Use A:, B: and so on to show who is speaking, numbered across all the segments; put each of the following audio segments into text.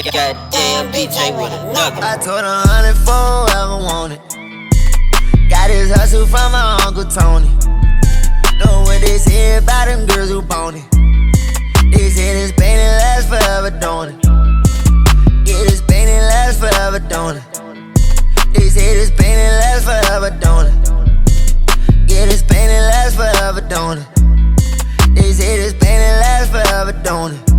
A: Goddamn BJ with another.
B: I told her 100 forever want it. Got his hustle from my Uncle Tony. Know what they say about them girls who bone it. They say this pain and last forever, don't it? Yeah, this pain and last forever, don't it? They say this pain and last forever, don't it? Yeah, this pain and last forever, don't it? They say this pain and last forever, don't it?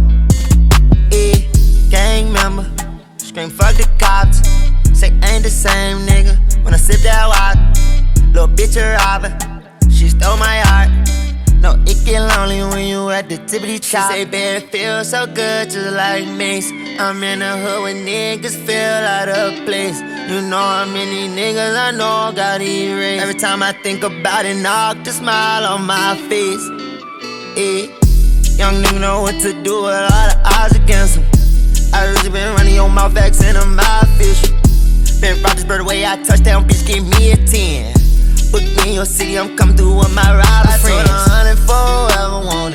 B: Yeah, gang member, scream fuck the cops. Say ain't the same nigga when I sip that water. Little bitch a robber, she stole my heart. No, it get lonely when you at the tip of the top. She say, baby, it feels so good just like Mace. I'm in the hood when niggas feel out of place. You know how many niggas I know got erased. Every time I think about it, knock the smile on my face. Yeah. Young nigga know what to do with all the odds against him. I really been running your mouth, accent on my fish. Been robbed this bird away, I touchdown, bitch, give me a 10. Book me in your city, I'm coming through with my robber friends. I told her 100 forever want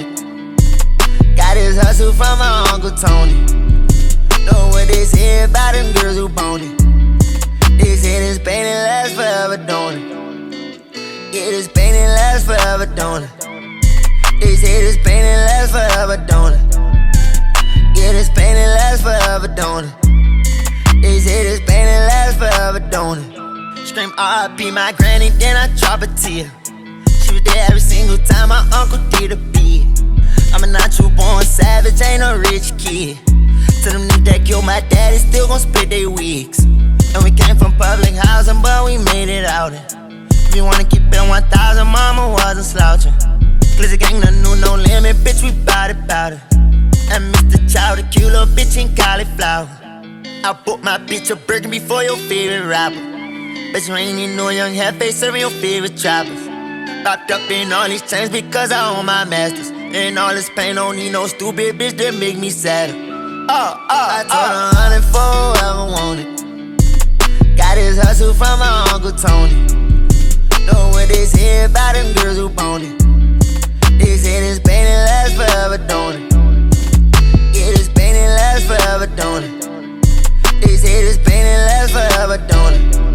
B: it. Got his hustle from my Uncle Tony. Know what they say about them girls who bone it. They say this pain and last forever, don't it? Yeah, this pain and last forever, don't it? They say this pain and last forever, don't it? Yeah, this pain and last forever, don't it? They say this pain and last forever, don't it? Scream R.I.P. my granny, then I drop a tear. She was there every single time my uncle did a beat. I'm a natural born savage, ain't no rich kid. To them niggas that killed my daddy, still gon' split they wigs. And we came from public housing, but we made it out. If you wanna keep it 1,000, mama wasn't slouching. Glizzy gang, the new no limit, bitch, we bout it. And Mr. Child, a cute little bitch in cauliflower. I bought my bitch a burger before your favorite rapper. Bet you ain't even know young Hefe serving your favorite choppers. Wrapped up in all these chains because I own my masters. And all this pain don't need no stupid bitch that make me sadder. I told her 100 forever want it. Got his hustle from my Uncle Tony. Know what they say about them girls who bone it. They say this pain and last forever, don't it? Yeah, this pain and last forever, don't it? They say this pain and last forever, don't it?